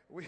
We,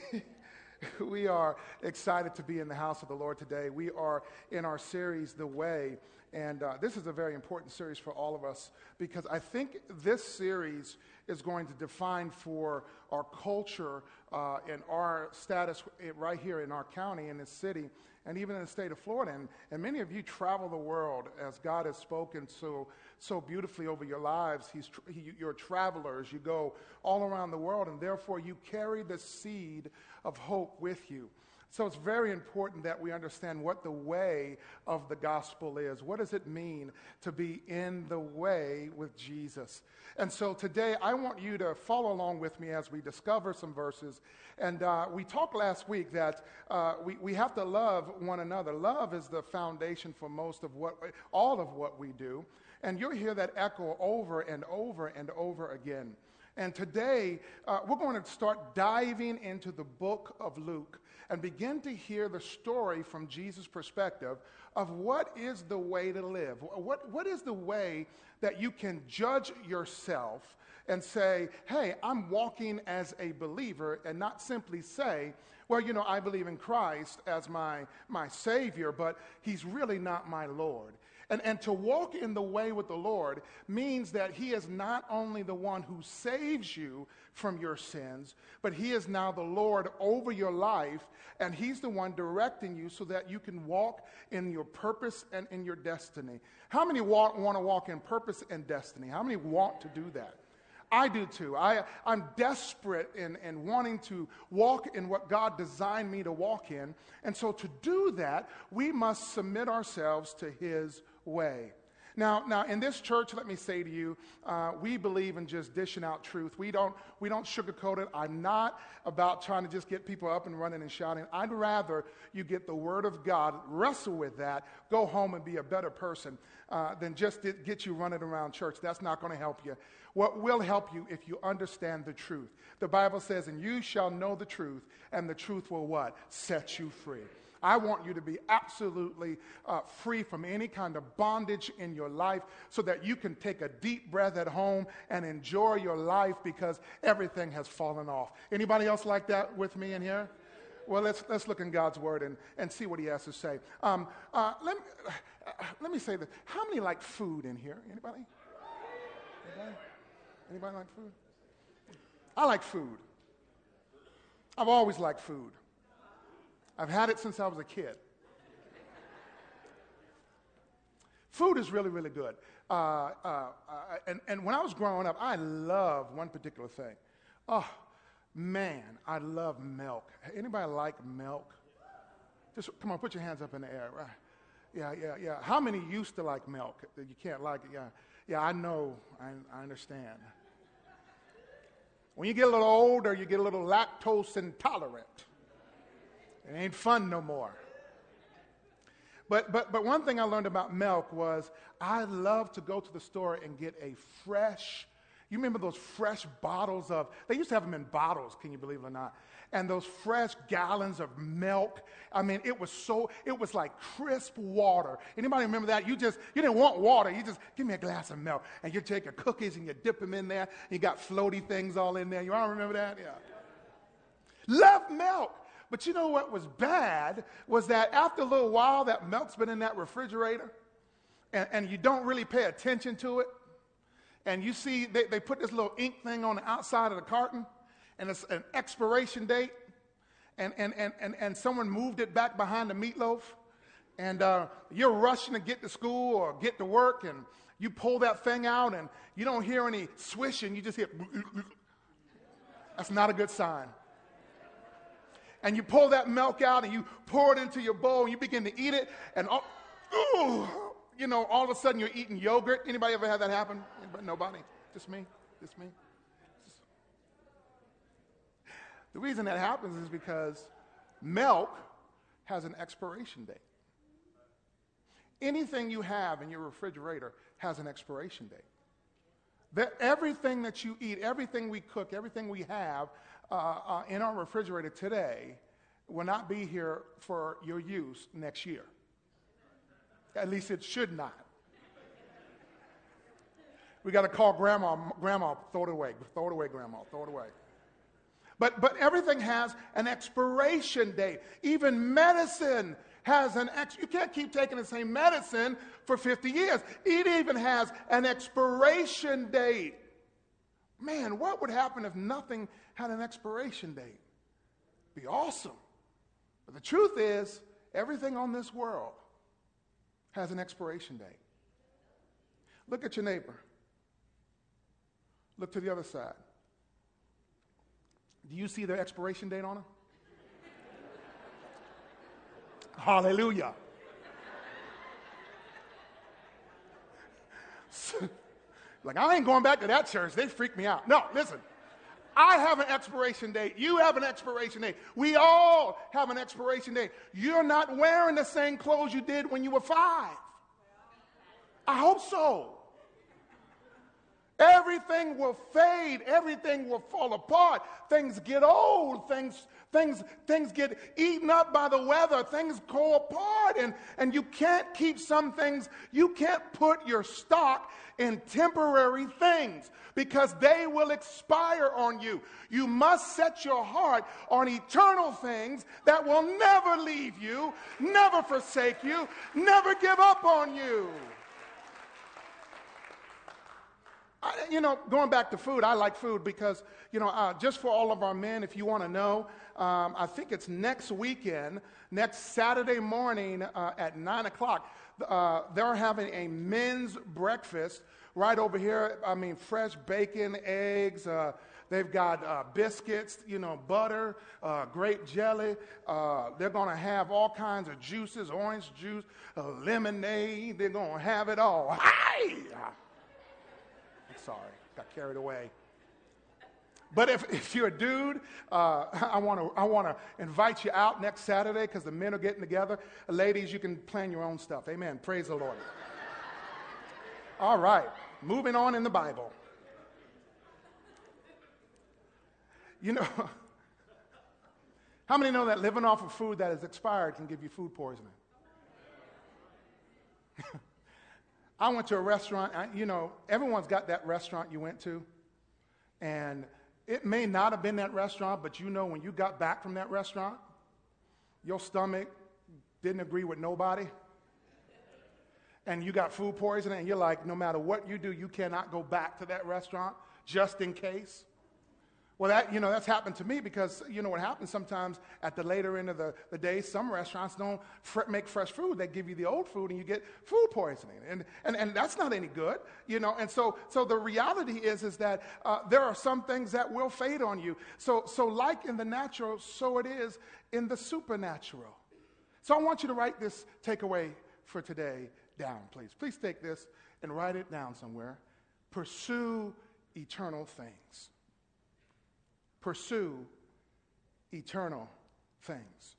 we are excited to be in the house of the Lord today. We are in our series, The Way, and this is a very important series for all of us because I think this series is going to define for our culture and our status right here in our county, in this city, and even in the state of Florida. And many of you travel the world as God has spoken so beautifully over your lives. You're travelers. You go all around the world, and therefore you carry the seed of hope with you. So it's very important that we understand what the way of the gospel is. What does it mean to be in the way with Jesus? And so today I want you to follow along with me as we discover some verses. And we talked last week that we have to love one another. Love is the foundation for all of what we do. And you'll hear that echo over and over and over again. And today, we're going to start diving into the book of Luke and begin to hear the story from Jesus' perspective of what is the way to live. What is the way that you can judge yourself and say, hey, I'm walking as a believer, and not simply say, well, I believe in Christ as my Savior, but he's really not my Lord. And to walk in the way with the Lord means that he is not only the one who saves you from your sins, but he is now the Lord over your life, and he's the one directing you so that you can walk in your purpose and in your destiny. How many want to walk in purpose and destiny? How many want to do that? I do too. I'm desperate in wanting to walk in what God designed me to walk in. And so to do that, we must submit ourselves to his way. Now, in this church, let me say to you, we believe in just dishing out truth. We don't sugarcoat it. I'm not about trying to just get people up and running and shouting. I'd rather you get the word of God, wrestle with that, go home and be a better person than just get you running around church. That's not going to help you. What will help you if you understand the truth? The Bible says, and you shall know the truth, and the truth will what? Set you free. I want you to be absolutely free from any kind of bondage in your life so that you can take a deep breath at home and enjoy your life because everything has fallen off. Anybody else like that with me in here? Well, let's look in God's word and see what he has to say. Let me say this. How many like food in here? Anybody? Anybody like food? I like food. I've always liked food. I've had it since I was a kid. Food is really, really good. And when I was growing up, I loved one particular thing. Oh, man, I love milk. Anybody like milk? Just come on, put your hands up in the air. Right? Yeah. How many used to like milk? You can't like it. Yeah, I know. I understand. When you get a little older, you get a little lactose intolerant. It ain't fun no more. But one thing I learned about milk was I love to go to the store and get a fresh, you remember those fresh bottles they used to have them in bottles, can you believe it or not? And those fresh gallons of milk, I mean, it was like crisp water. Anybody remember that? You didn't want water, you just, give me a glass of milk. And you take your cookies and you dip them in there, and you got floaty things all in there. You all remember that? Yeah. Love milk. But you know what was bad was that after a little while, that milk's been in that refrigerator, and you don't really pay attention to it. And you see they put this little ink thing on the outside of the carton, and it's an expiration date, and someone moved it back behind the meatloaf, and you're rushing to get to school or get to work, and you pull that thing out, and you don't hear any swishing, you just hear, that's not a good sign. And you pull that milk out and you pour it into your bowl and you begin to eat it, and all of a sudden you're eating yogurt. Anybody ever had that happen? Anybody? Nobody? Just me? The reason that happens is because milk has an expiration date. Anything you have in your refrigerator has an expiration date. Everything that you eat, everything we cook, everything we have in our refrigerator today will not be here for your use next year. At least it should not. We got to call grandma, throw it away, grandma, throw it away. But everything has an expiration date. Even medicine has you can't keep taking the same medicine for 50 years. It even has an expiration date. Man, what would happen if nothing had an expiration date? It'd be awesome. But the truth is, everything on this world has an expiration date. Look at your neighbor. Look to the other side. Do you see the expiration date on them? Hallelujah. Like, I ain't going back to that church. They freak me out. No, listen. I have an expiration date. You have an expiration date. We all have an expiration date. You're not wearing the same clothes you did when you were 5. I hope so. Everything will fade. Everything will fall apart. Things get old. Things get eaten up by the weather. Things go apart. And you can't keep some things. You can't put your stock in temporary things because they will expire on you. You must set your heart on eternal things that will never leave you, never forsake you, never give up on you. Going back to food, I like food because, just for all of our men, if you want to know, I think it's next weekend, next Saturday morning at 9 o'clock, they're having a men's breakfast right over here. I mean, fresh bacon, eggs, they've got biscuits, butter, grape jelly. They're going to have all kinds of juices, orange juice, lemonade. They're going to have it all. Hi! Sorry, got carried away. But if you're a dude, I want to invite you out next Saturday because the men are getting together. Ladies, you can plan your own stuff. Amen. Praise the Lord. All right, moving on in the Bible. How many know that living off of food that is expired can give you food poisoning? I went to a restaurant, everyone's got that restaurant you went to, and it may not have been that restaurant, but when you got back from that restaurant, your stomach didn't agree with nobody, and you got food poisoning, and you're like, no matter what you do, you cannot go back to that restaurant just in case. Well, that's happened to me because, what happens sometimes at the later end of the day, some restaurants don't make fresh food. They give you the old food and you get food poisoning. And that's not any good, And so the reality is that there are some things that will fade on you. So like in the natural, so it is in the supernatural. So I want you to write this takeaway for today down, please. Please take this and write it down somewhere. Pursue eternal things. Pursue eternal things.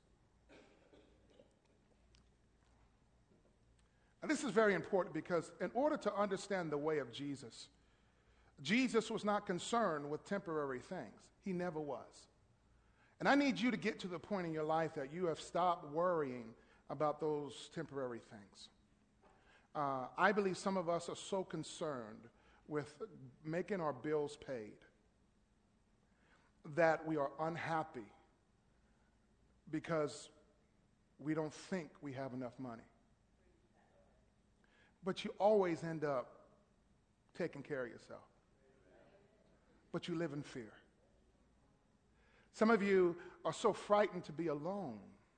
And this is very important because in order to understand the way of Jesus, Jesus was not concerned with temporary things. He never was. And I need you to get to the point in your life that you have stopped worrying about those temporary things. I believe some of us are so concerned with making our bills paid that we are unhappy because we don't think we have enough money. But you always end up taking care of yourself. But you live in fear. Some of you are so frightened to be alone.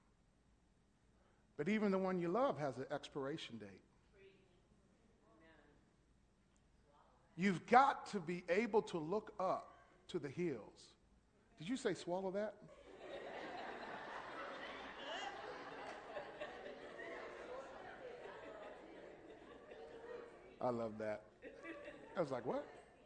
But even the one you love has an expiration date. You've got to be able to look up to the hills. Did you say swallow that? I love that. I was like, what?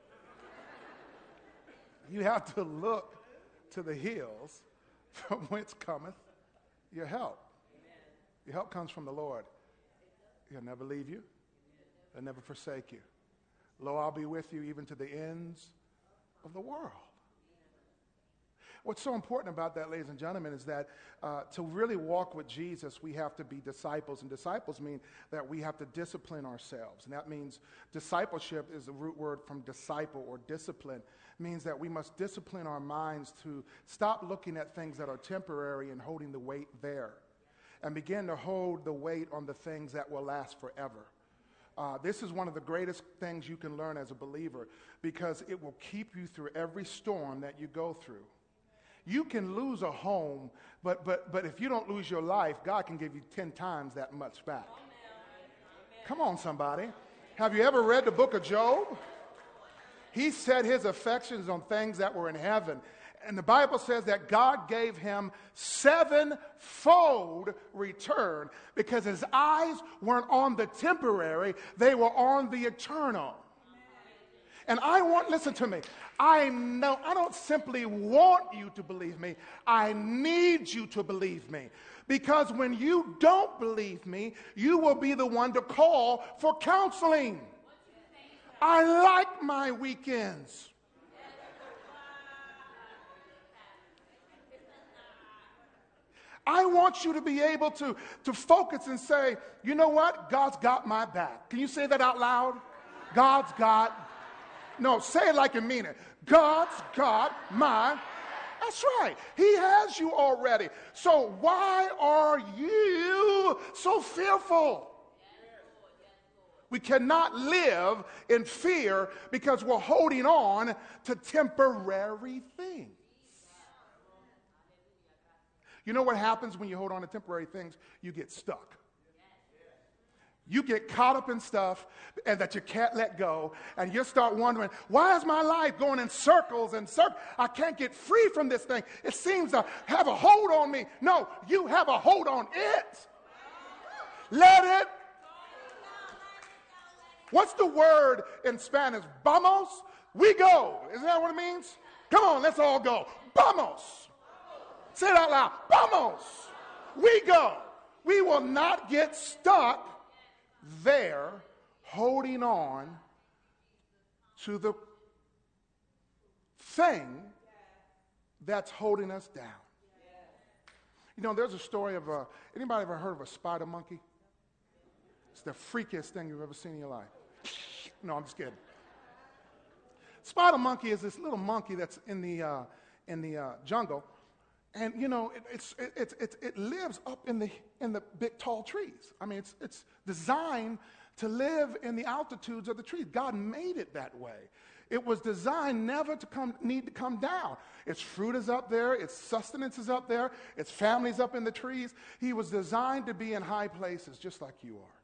You have to look to the hills from whence cometh your help. Your help comes from the Lord. He'll never leave you. He'll never forsake you. Lo, I'll be with you even to the ends of the world. What's so important about that, ladies and gentlemen, is that to really walk with Jesus, we have to be disciples. And disciples mean that we have to discipline ourselves. And that means discipleship is the root word from disciple or discipline. It means that we must discipline our minds to stop looking at things that are temporary and holding the weight there, and begin to hold the weight on the things that will last forever. This is one of the greatest things you can learn as a believer, because it will keep you through every storm that you go through. You can lose a home, but if you don't lose your life, God can give you 10 times that much back. Come on, somebody. Have you ever read the book of Job? He set his affections on things that were in heaven. And the Bible says that God gave him 7-fold return, because his eyes weren't on the temporary, they were on the eternal. And listen to me, I don't simply want you to believe me, I need you to believe me. Because when you don't believe me, you will be the one to call for counseling. I like my weekends. I want you to be able to focus and say, you know what? God's got my back. Can you say that out loud? God's got. No, say it like you mean it. God's got my. That's right. He has you already. So why are you so fearful? We cannot live in fear because we're holding on to temporary things. You know what happens when you hold on to temporary things? You get stuck. You get caught up in stuff and that you can't let go, and you start wondering, why is my life going in circles and circles? I can't get free from this thing. It seems to have a hold on me. No, you have a hold on it. Let it. What's the word in Spanish? Vamos? We go. Isn't that what it means? Come on, let's all go. Vamos. Say it out loud. Vamos. We go. We will not get stuck there holding on to the thing that's holding us down. You know, there's a story of anybody ever heard of a spider monkey? It's the freakiest thing you've ever seen in your life. No, I'm just kidding. Spider monkey is this little monkey that's in the jungle. And you know, it lives up in the big tall trees. I mean, it's designed to live in the altitudes of the trees. God made it that way. It was designed never to need to come down. Its fruit is up there, its sustenance is up there, its family's up in the trees. He was designed to be in high places just like you are.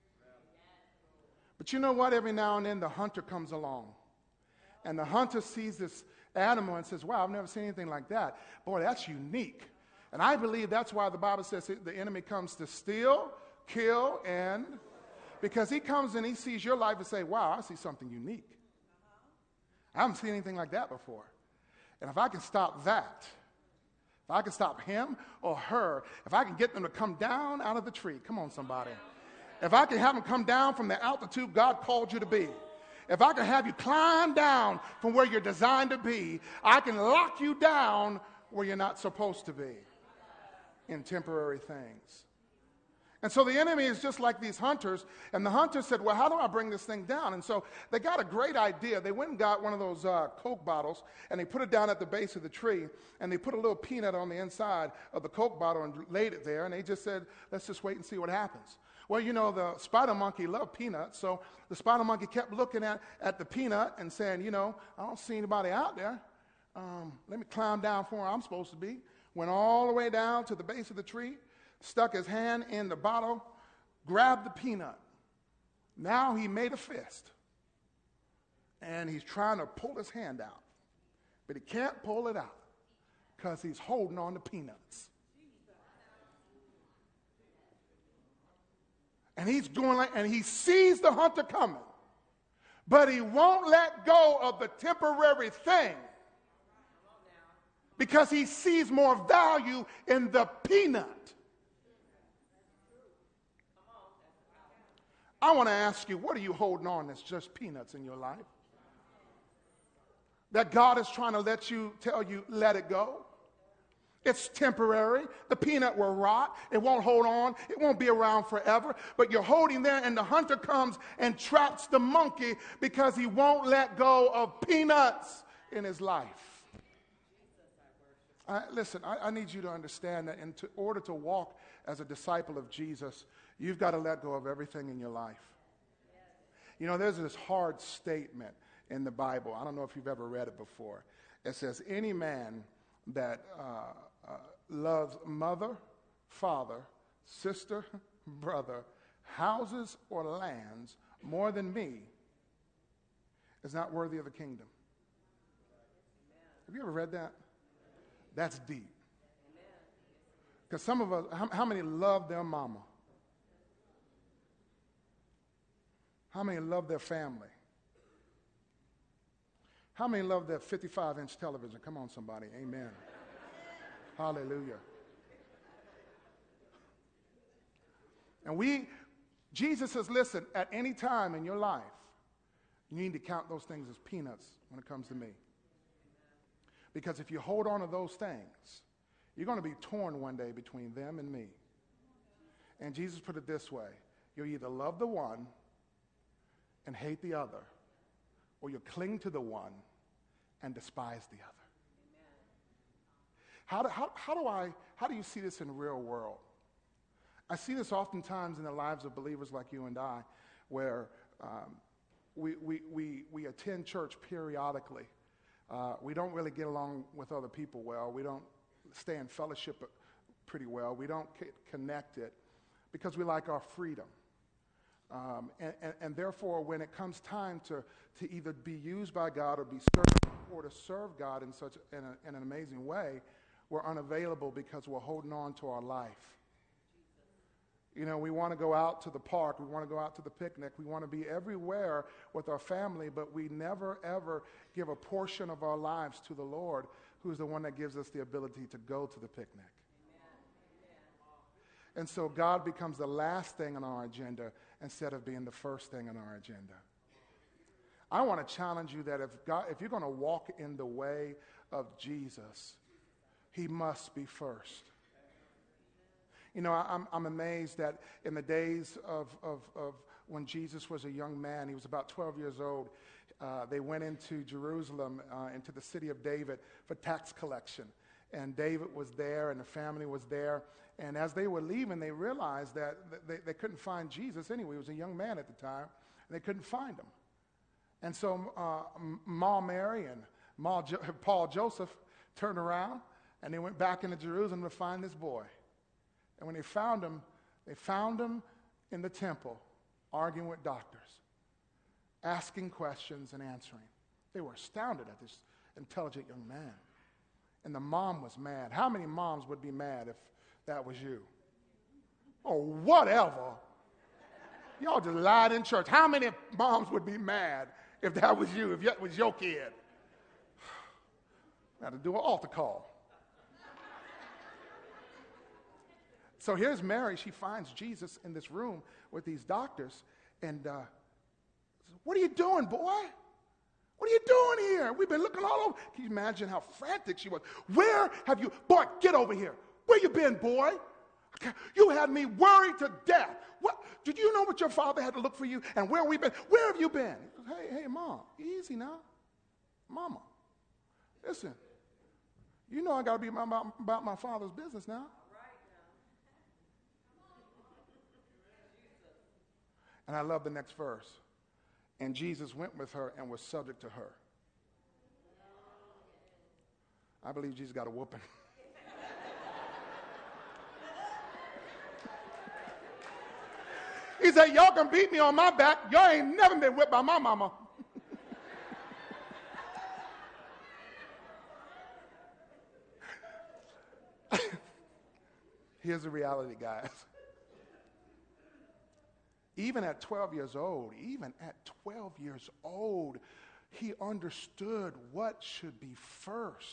But you know what? Every now and then the hunter comes along, and the hunter sees this animal and says, wow, I've never seen anything like that. Boy, that's unique. And I believe that's why the Bible says the enemy comes to steal, kill, and because he comes and he sees your life and say, wow, I see something unique. I haven't seen anything like that before. And if I can stop that, if I can stop him or her, if I can get them to come down out of the tree, come on, somebody. If I can have them come down from the altitude God called you to be, if I can have you climb down from where you're designed to be, I can lock you down where you're not supposed to be in temporary things. And so the enemy is just like these hunters, and the hunter said, well, how do I bring this thing down? And so they got a great idea. They went and got one of those Coke bottles, and they put it down at the base of the tree, and they put a little peanut on the inside of the Coke bottle and laid it there, and they just said, let's just wait and see what happens. Well, you know, the spider monkey loved peanuts, so the spider monkey kept looking at the peanut and saying, you know, I don't see anybody out there. Let me climb down from where I'm supposed to be. Went all the way down to the base of the tree, stuck his hand in the bottle, grabbed the peanut. Now he made a fist, and he's trying to pull his hand out, but he can't pull it out because he's holding on to peanuts. And he's going like, and he sees the hunter coming, but he won't let go of the temporary thing because he sees more value in the peanut. I want to ask you, what are you holding on that's just peanuts in your life? that God is trying to tell you, let it go. It's temporary. The peanut will rot. It won't hold on. It won't be around forever. But you're holding there, and the hunter comes and traps the monkey because he won't let go of peanuts in his life. Listen, I need you to understand that in order to walk as a disciple of Jesus, you've got to let go of everything in your life. You know, there's this hard statement in the Bible. I don't know if you've ever read it before. It says, any man that loves mother, father, sister, brother, houses, or lands more than me is not worthy of the kingdom. Have you ever read that? That's deep. Because some of us, how many love their mama? How many love their family? How many love their 55-inch television? Come on, somebody. Amen. Hallelujah. And Jesus says, listen, at any time in your life, you need to count those things as peanuts when it comes to me. Because if you hold on to those things, you're going to be torn one day between them and me. And Jesus put it this way: you'll either love the one and hate the other, or you'll cling to the one and despise the other. How do you see this in the real world? I see this oftentimes in the lives of believers like you and I, where we attend church periodically. We don't really get along with other people well. We don't stay in fellowship pretty well. We don't get connected because we like our freedom. And therefore, when it comes time to either be used by God or be served or to serve God in an amazing way, we're unavailable because we're holding on to our life. You know, we want to go out to the park. We want to go out to the picnic. We want to be everywhere with our family, but we never, ever give a portion of our lives to the Lord, who's the one that gives us the ability to go to the picnic. And so God becomes the last thing on our agenda instead of being the first thing on our agenda. I want to challenge you that if you're going to walk in the way of Jesus, he must be first. You know, I'm amazed that in the days of when Jesus was a young man, he was about 12 years old, they went into Jerusalem, into the city of David for tax collection. And David was there and the family was there. And as they were leaving, they realized that they couldn't find Jesus anyway. He was a young man at the time, and they couldn't find him. And so Ma Mary and Paul Joseph turned around, and they went back into Jerusalem to find this boy. And when they found him in the temple, arguing with doctors, asking questions and answering. They were astounded at this intelligent young man. And the mom was mad. How many moms would be mad if that was you? Oh, whatever. Y'all just lied in church. How many moms would be mad if that was you, if that was your kid? I had to do an altar call. So here's Mary. She finds Jesus in this room with these doctors. And what are you doing, boy? What are you doing here? We've been looking all over. Can you imagine how frantic she was? Where have you, boy, get over here. Where you been, boy? You had me worried to death. What? Did you know what your father had to look for you and where we been? Where have you been? Hey, Mom, easy now. Mama, listen, you know I got to be about my father's business now. And I love the next verse. And Jesus went with her and was subject to her. I believe Jesus got a whooping. He said, y'all can beat me on my back. Y'all ain't never been whipped by my mama. Here's the reality, guys. Even at 12 years old, he understood what should be first.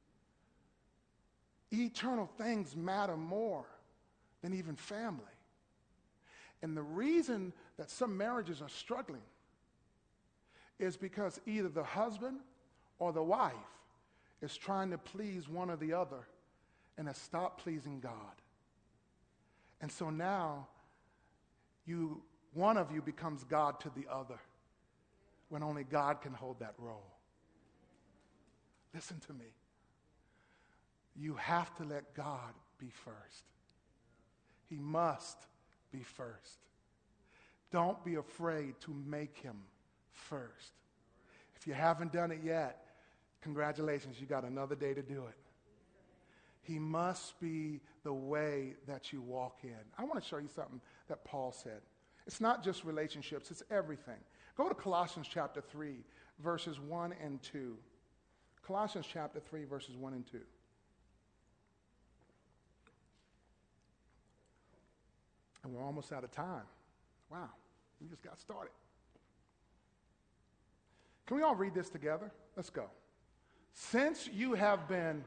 Eternal things matter more than even family. And the reason that some marriages are struggling is because either the husband or the wife is trying to please one or the other and has stopped pleasing God. And so now one of you becomes God to the other when only God can hold that role. Listen to me. You have to let God be first. He must be first. Don't be afraid to make him first. If you haven't done it yet, congratulations, you got another day to do it. He must be the way that you walk in. I want to show you something that Paul said. It's not just relationships, it's everything. Go to Colossians chapter 3, verses 1 and 2. Colossians chapter 3, verses 1 and 2. And we're almost out of time. Wow, we just got started. Can we all read this together? Let's go. Since you have been...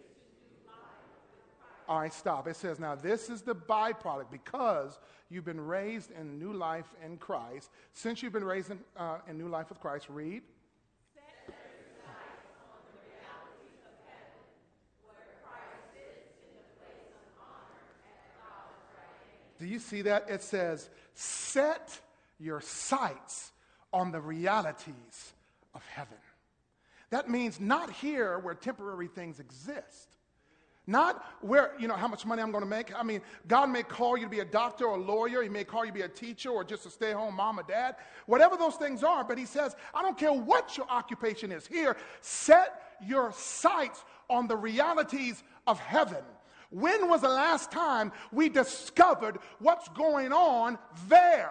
All right, stop. It says, now this is the byproduct. Because you've been raised in new life in Christ. Since you've been raised in new life with Christ, read. Set your sights on the realities of heaven, where Christ sits in the place of honor at God's right hand. Do you see that? It says, set your sights on the realities of heaven. That means not here where temporary things exist. Not where, how much money I'm going to make. I mean, God may call you to be a doctor or a lawyer. He may call you to be a teacher or just a stay-at-home mom or dad. Whatever those things are. But he says, I don't care what your occupation is. Here, set your sights on the realities of heaven. When was the last time we discovered what's going on there?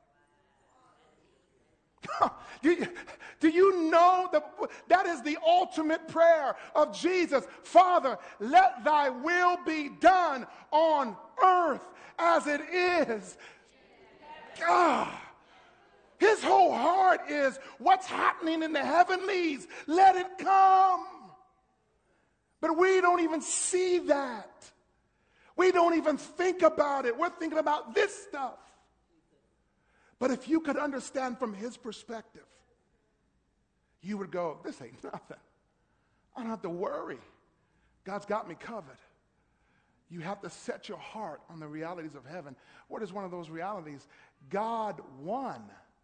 Do you know that is the ultimate prayer of Jesus? Father, let thy will be done on earth as it is. God. His whole heart is what's happening in the heavenlies. Let it come. But we don't even see that. We don't even think about it. We're thinking about this stuff. But if you could understand from his perspective, you would go, this ain't nothing. I don't have to worry. God's got me covered. You have to set your heart on the realities of heaven. What is one of those realities? God won.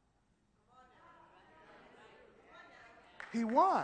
He won.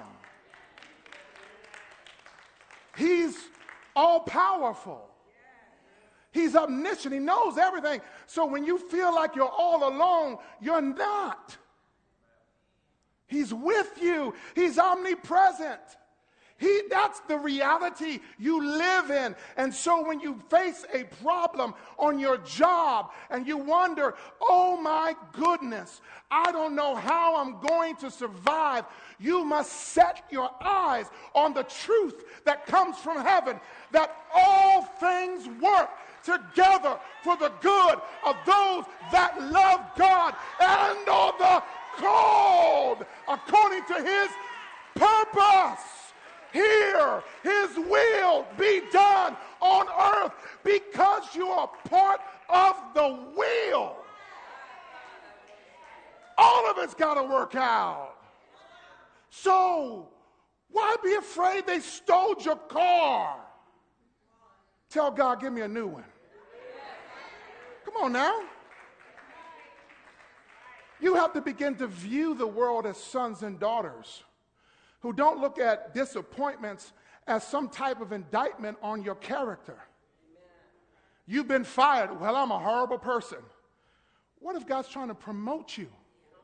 He's all powerful. He's omniscient. He knows everything. So when you feel like you're all alone, you're not. He's with you. He's omnipresent. That's the reality you live in. And so when you face a problem on your job and you wonder, oh my goodness, I don't know how I'm going to survive, you must set your eyes on the truth that comes from heaven, that all things work together for the good of those that love God and are the called according to his purpose. Here, his will be done on earth because you are part of the will. All of it's got to work out. So, why be afraid they stole your car? Tell God, give me a new one. Come on now. You have to begin to view the world as sons and daughters who don't look at disappointments as some type of indictment on your character. You've been fired. Well, I'm a horrible person. What if God's trying to promote you?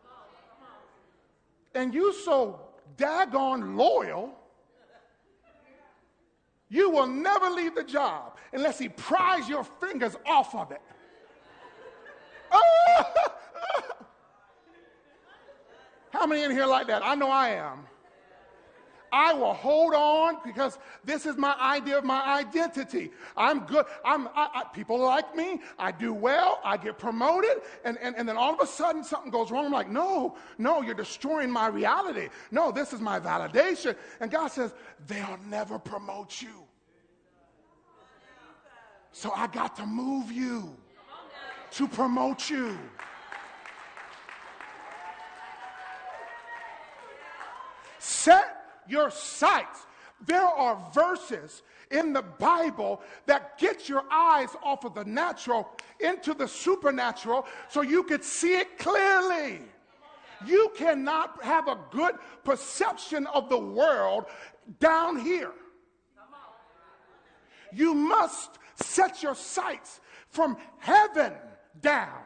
And you so daggone loyal, you will never leave the job unless he pries your fingers off of it. How many in here like that? I know I am. I will hold on because this is my idea of my identity. I'm good. People like me. I do well. I get promoted. And then all of a sudden something goes wrong. I'm like, no, you're destroying my reality. No, this is my validation. And God says, they'll never promote you. So I got to move you to promote you. Set your sights. There are verses in the Bible that get your eyes off of the natural into the supernatural so you could see it clearly. You cannot have a good perception of the world down here. You must set your sights from heaven down.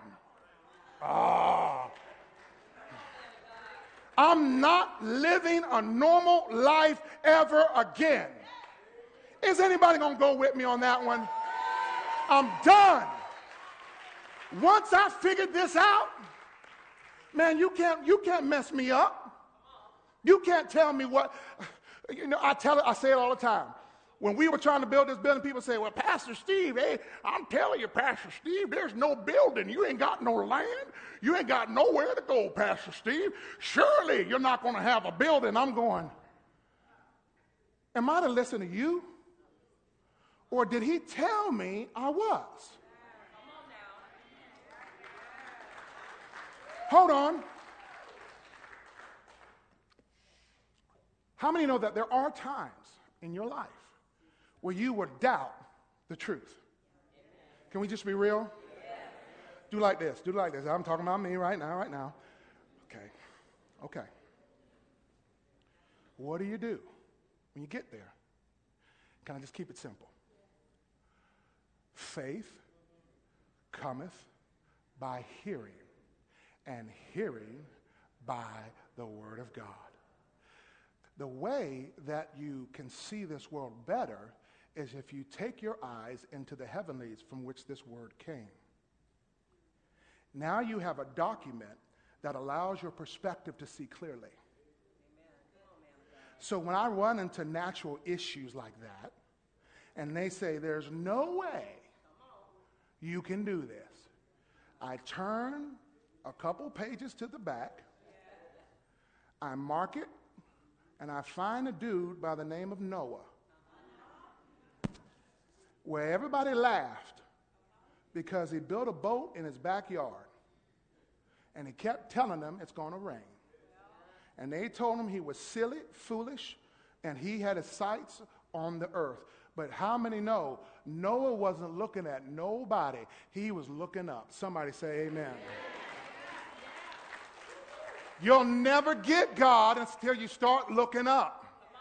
I'm not living a normal life ever again. Is anybody going to go with me on that one? I'm done. Once I figured this out, man, you can't mess me up. You can't tell me what, I say it all the time. When we were trying to build this building, people say, well, Pastor Steve, hey, I'm telling you, Pastor Steve, there's no building. You ain't got no land. You ain't got nowhere to go, Pastor Steve. Surely you're not going to have a building. I'm going, am I to listen to you? Or did he tell me I was? Hold on. How many know that there are times in your life where you would doubt the truth? Can we just be real? Do like this. Do like this. I'm talking about me right now. Okay. What do you do when you get there? Can I just keep it simple? Faith cometh by hearing, and hearing by the word of God. The way that you can see this world better is if you take your eyes into the heavenlies from which this word came. Now you have a document that allows your perspective to see clearly. So when I run into natural issues like that, and they say there's no way you can do this, I turn a couple pages to the back, I mark it, and I find a dude by the name of Noah, where everybody laughed because he built a boat in his backyard, and he kept telling them it's going to rain. And they told him he was silly, foolish, and he had his sights on the earth. But how many know Noah wasn't looking at nobody? He was looking up. Somebody say amen. You'll never get God until you start looking up.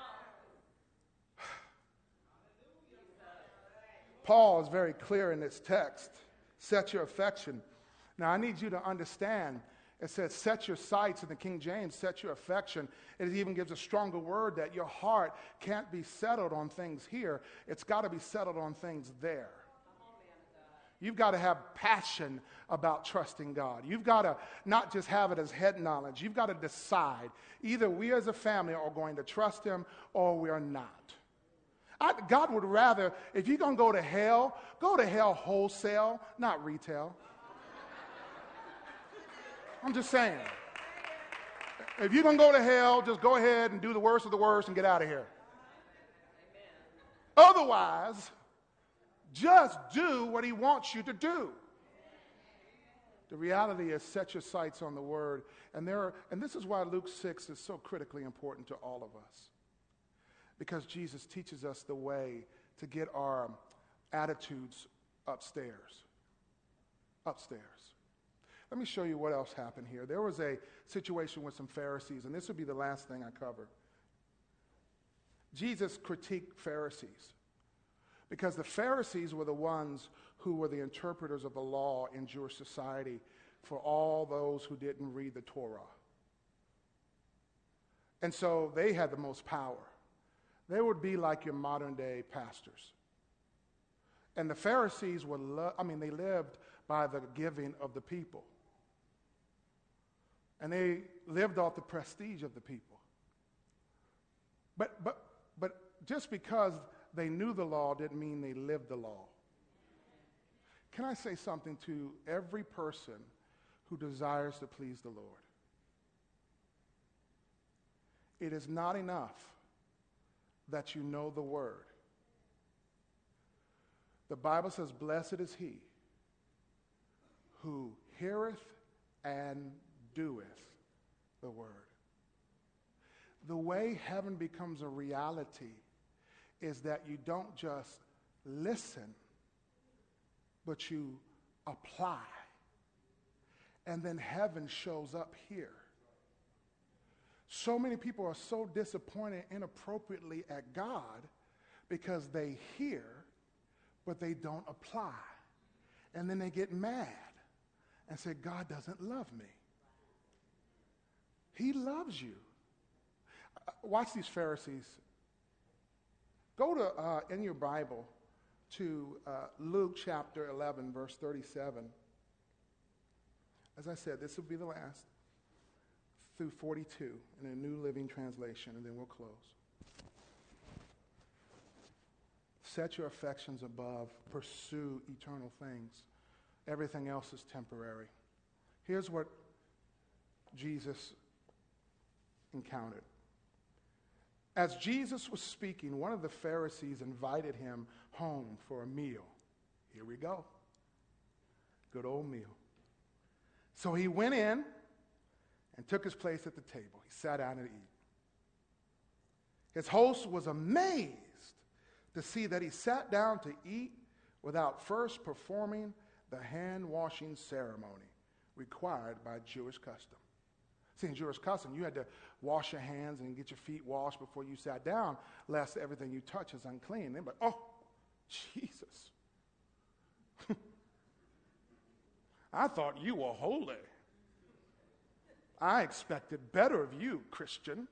Paul is very clear in this text. Set your affection. Now, I need you to understand. It says, set your sights in the King James, set your affection. It even gives a stronger word that your heart can't be settled on things here. It's got to be settled on things there. You've got to have passion about trusting God. You've got to not just have it as head knowledge. You've got to decide. Either we as a family are going to trust him or we are not. God would rather, if you're going to go to hell wholesale, not retail. I'm just saying. If you're going to go to hell, just go ahead and do the worst of the worst and get out of here. Otherwise, just do what he wants you to do. The reality is, set your sights on the word. And this is why Luke 6 is so critically important to all of us. Because Jesus teaches us the way to get our attitudes upstairs. Upstairs. Let me show you what else happened here. There was a situation with some Pharisees, and this would be the last thing I cover. Jesus critiqued Pharisees because the Pharisees were the ones who were the interpreters of the law in Jewish society for all those who didn't read the Torah. And so they had the most power. They would be like your modern day pastors. And the Pharisees were, they lived by the giving of the people. And they lived off the prestige of the people. But just because they knew the law didn't mean they lived the law. Can I say something to every person who desires to please the Lord? It is not enough that you know the word. The Bible says, blessed is he who heareth and doeth the word. The way heaven becomes a reality is that you don't just listen, but you apply. And then heaven shows up here. So many people are so disappointed inappropriately at God because they hear, but they don't apply. And then they get mad and say, God doesn't love me. He loves you. Watch these Pharisees. Go to, in your Bible, to Luke chapter 11, verse 37. As I said, this will be the last, through 42 in a New Living Translation, and then we'll close. Set your affections above, pursue eternal things. Everything else is temporary. Here's what Jesus encountered. As Jesus was speaking, one of the Pharisees invited him home for a meal. Here we go. Good old meal. So he went in and took his place at the table. He sat down and ate. His host was amazed to see that he sat down to eat without first performing the hand-washing ceremony required by Jewish custom. See, in Jewish custom, you had to wash your hands and get your feet washed before you sat down, lest everything you touch is unclean. They're like, oh, Jesus. I thought you were holy. I expected better of you, Christian.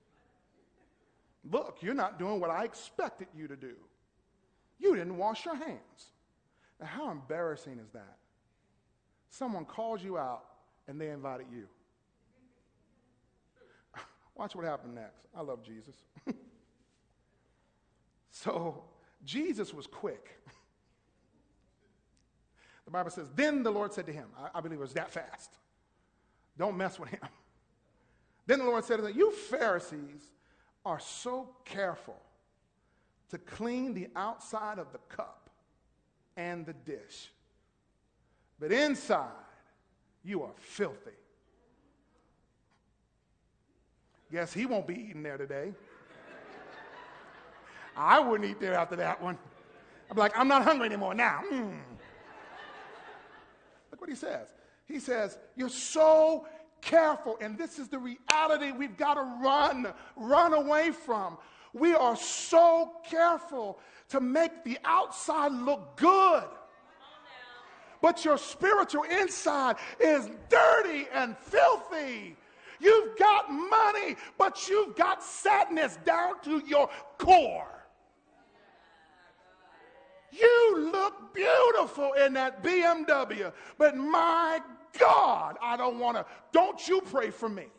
Look, you're not doing what I expected you to do. You didn't wash your hands. Now, how embarrassing is that? Someone called you out and they invited you. Watch what happened next. I love Jesus. So, Jesus was quick. The Bible says, then the Lord said to him, I believe it was that fast. Don't mess with him. Then the Lord said to them, you Pharisees are so careful to clean the outside of the cup and the dish, but inside you are filthy. Guess he won't be eating there today. I wouldn't eat there after that one. I'd be like, I'm not hungry anymore now. Look what he says. He says, you're so careful, and this is the reality we've got to run away from. We are so careful to make the outside look good. But your spiritual inside is dirty and filthy. You've got money, but you've got sadness down to your core. You look beautiful in that BMW, but my God, I don't want to. Don't you pray for me.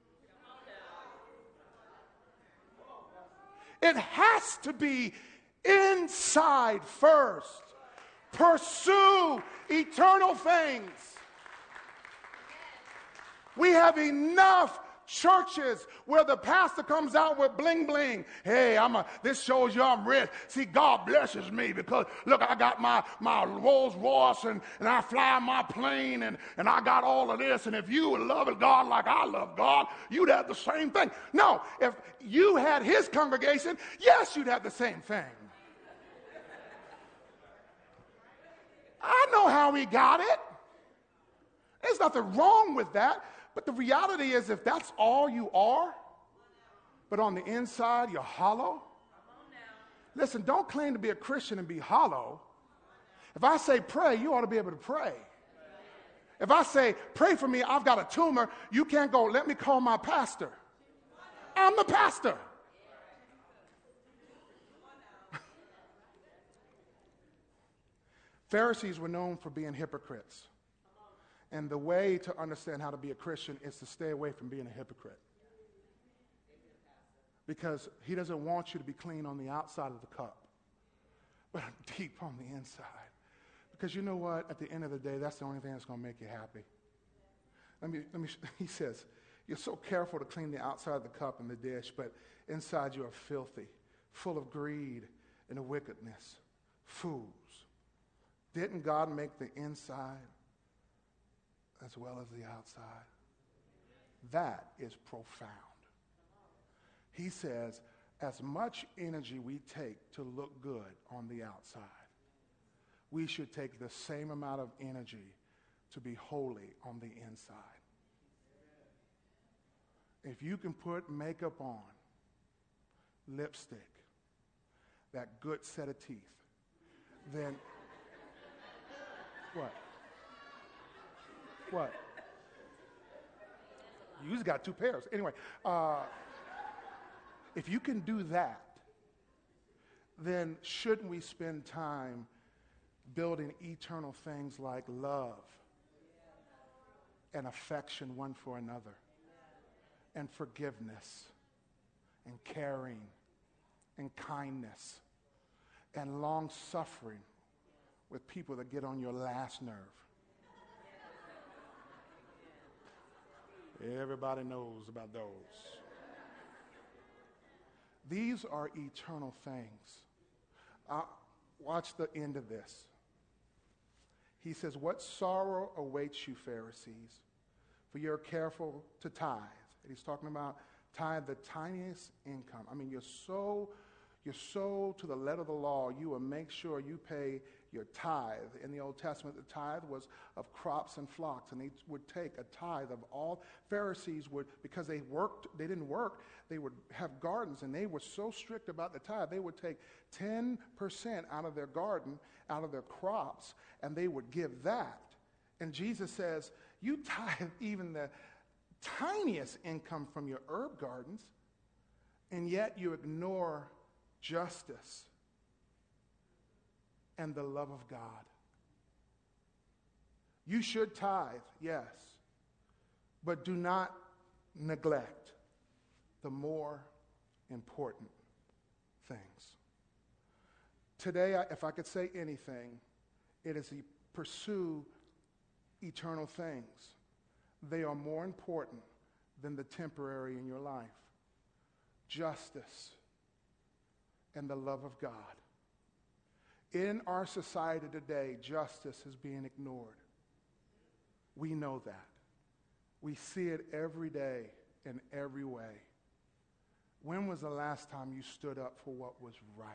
It has to be inside first. Pursue eternal things. We have enough churches where the pastor comes out with bling bling. Hey, this shows you I'm rich. See, God blesses me because look, I got my Rolls Royce and I fly my plane and I got all of this. And if you love God like I love God, you'd have the same thing. No, if you had his congregation, yes, you'd have the same thing. I know how he got it. There's nothing wrong with that. But the reality is, if that's all you are, but on the inside you're hollow, listen, don't claim to be a Christian and be hollow. If I say pray, you ought to be able to pray. If I say pray for me, I've got a tumor, you can't go, let me call my pastor. I'm the pastor. Pharisees were known for being hypocrites. And the way to understand how to be a Christian is to stay away from being a hypocrite. Because he doesn't want you to be clean on the outside of the cup, but deep on the inside. Because you know what? At the end of the day, that's the only thing that's going to make you happy. He says, you're so careful to clean the outside of the cup and the dish, but inside you are filthy, full of greed and wickedness. Fools. Didn't God make the inside as well as the outside? That is profound. He says, as much energy we take to look good on the outside, we should take the same amount of energy to be holy on the inside. If you can put makeup on, lipstick, that good set of teeth, then what? What? You just got 2 pairs. Anyway, if you can do that, then shouldn't we spend time building eternal things like love and affection one for another, and forgiveness, and caring, and kindness, and long-suffering with people that get on your last nerve? Everybody knows about those. These are eternal things. Watch the end of this. He says, what sorrow awaits you, Pharisees, for you're careful to tithe. And he's talking about tithe, the tiniest income. I mean, you're so to the letter of the law, you will make sure you pay your tithe. In the Old Testament, the tithe was of crops and flocks, and they would take a tithe of all. Pharisees would, because they didn't work, they would have gardens, and they were so strict about the tithe, they would take 10% out of their garden, out of their crops, and they would give that. And Jesus says, you tithe even the tiniest income from your herb gardens, and yet you ignore justice and the love of God. You should tithe, yes, but do not neglect the more important things. Today, if I could say anything, it is to pursue eternal things. They are more important than the temporary in your life. Justice and the love of God. In our society today, justice is being ignored. We know that. We see it every day in every way. When was the last time you stood up for what was right?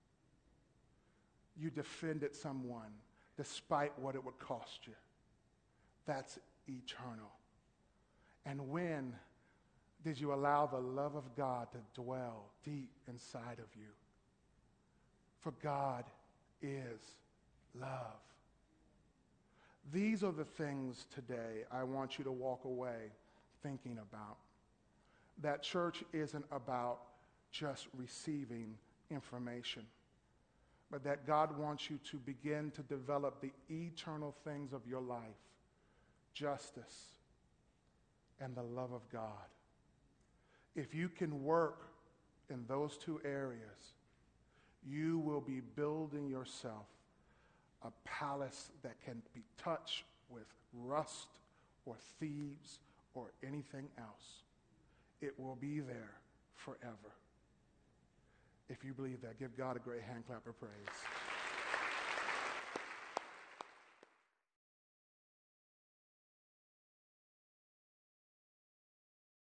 You defended someone despite what it would cost you. That's eternal. And when did you allow the love of God to dwell deep inside of you? For God is love. These are the things today I want you to walk away thinking about. That church isn't about just receiving information, but that God wants you to begin to develop the eternal things of your life, justice and the love of God. If you can work in those 2 areas, you will be building yourself a palace that can be touched with rust or thieves or anything else. It will be there forever. If you believe that, give God a great hand clap of praise.